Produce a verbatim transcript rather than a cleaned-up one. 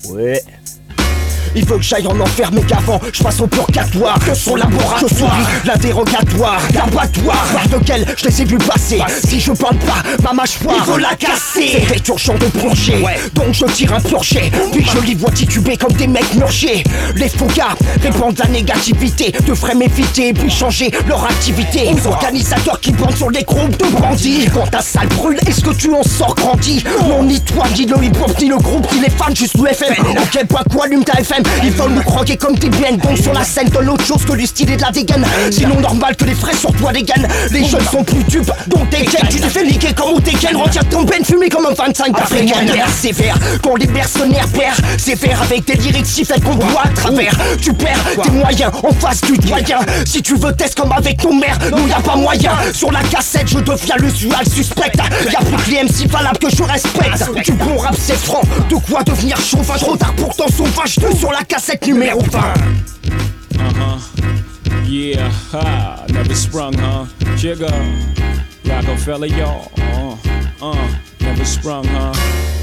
Ouais. Il veut que j'aille en enfer, mais qu'avant je passe au purgatoire. Son laboratoire, je souris l'interrogatoire, l'abattoir par lequel je les ai vus passer. Si je parle pas, ma mâchoire, il veut la casser. C'était urgent de plonger, ouais. Donc je tire un plancher. Puis je les vois tituber comme des mecs murgés. Les faux gars répandent la négativité, devraient m'éviter puis changer leur activité. Aux organisateurs qui bandent sur les groupes de bandits. Quand ta salle brûle, est-ce que tu en sors grandi? Non, ni toi, ni le hip-hop, ni le groupe, ni les fans, juste le F M. Ok, bah quoi, allume ta F M. Ils veulent nous croquer comme des biennes. Donc sur la scène donne autre chose que du style et de la dégaine. Sinon normal que les frais sur toi dégainent. Les jeunes sont plus dupes, donc t'es tu te fais niquer comme au Tekken. Retire ton peine fumé comme un vingt-cinq d'Africaine. Sévère, quand les mercenaires perdent. Sévère avec des lyrics si fait qu'on voit à travers. Tu perds tes moyens en face du doyen. Si tu veux test comme avec ton mère, nous y a pas moyen. Sur la cassette je deviens l'usual suspect. Y'a plus que les M C valables que je respecte. Du bon rap c'est franc, de quoi devenir chauvin. Trop tard pourtant sauvage, deux sur la cassette numéro vingt. Uh-huh. Yeah, ha, never sprung, huh? Jigga, Rockefeller, y'all. Uh, uh, never sprung, huh?